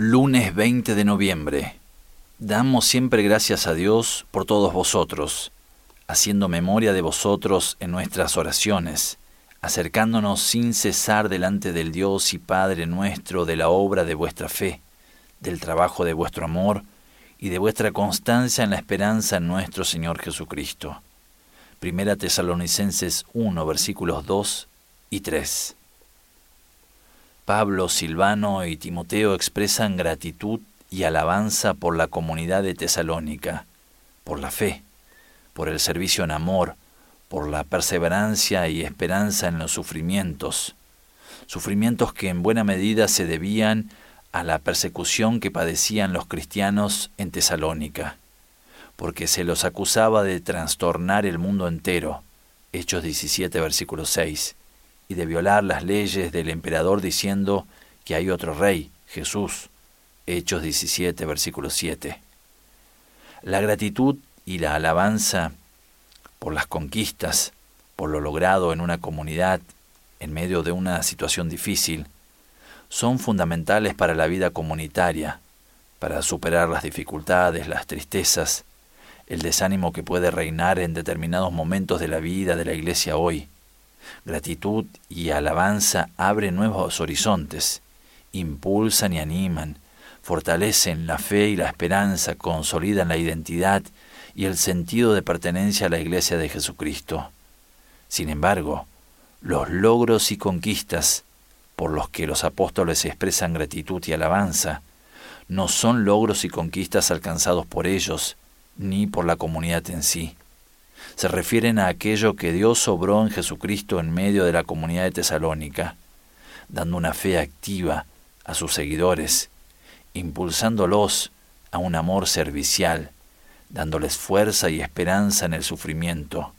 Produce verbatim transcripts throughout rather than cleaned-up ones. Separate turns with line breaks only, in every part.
Lunes veinte de noviembre. Damos siempre gracias a Dios por todos vosotros, haciendo memoria de vosotros en nuestras oraciones, acercándonos sin cesar delante del Dios y Padre nuestro de la obra de vuestra fe, del trabajo de vuestro amor y de vuestra constancia en la esperanza en nuestro Señor Jesucristo. Primera Tesalonicenses uno, versículos dos y tres. Pablo, Silvano y Timoteo expresan gratitud y alabanza por la comunidad de Tesalónica, por la fe, por el servicio en amor, por la perseverancia y esperanza en los sufrimientos, sufrimientos que en buena medida se debían a la persecución que padecían los cristianos en Tesalónica, porque se los acusaba de trastornar el mundo entero, Hechos diecisiete, versículo seis, y de violar las leyes del emperador diciendo que hay otro rey, Jesús, Hechos diecisiete, versículo siete. La gratitud y la alabanza por las conquistas, por lo logrado en una comunidad en medio de una situación difícil, son fundamentales para la vida comunitaria, para superar las dificultades, las tristezas, el desánimo que puede reinar en determinados momentos de la vida de la Iglesia hoy. Gratitud y alabanza abren nuevos horizontes, impulsan y animan, fortalecen la fe y la esperanza, consolidan la identidad y el sentido de pertenencia a la Iglesia de Jesucristo. Sin embargo, los logros y conquistas por los que los apóstoles expresan gratitud y alabanza no son logros y conquistas alcanzados por ellos ni por la comunidad en sí. Se refieren a aquello que Dios obró en Jesucristo en medio de la comunidad de Tesalónica, dando una fe activa a sus seguidores, impulsándolos a un amor servicial, dándoles fuerza y esperanza en el sufrimiento.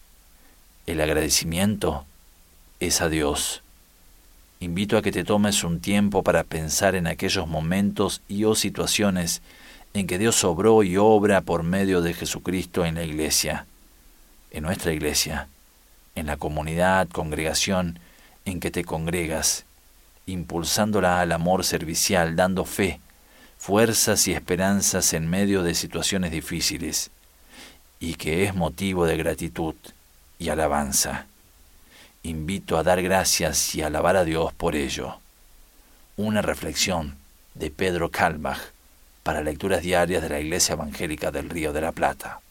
El agradecimiento es a Dios. Invito a que te tomes un tiempo para pensar en aquellos momentos y o situaciones en que Dios obró y obra por medio de Jesucristo en la Iglesia, en nuestra Iglesia, en la comunidad, congregación en que te congregas, impulsándola al amor servicial, dando fe, fuerzas y esperanzas en medio de situaciones difíciles, y que es motivo de gratitud y alabanza. Invito a dar gracias y alabar a Dios por ello. Una reflexión de Pedro Kalbach para lecturas diarias de la Iglesia Evangélica del Río de la Plata.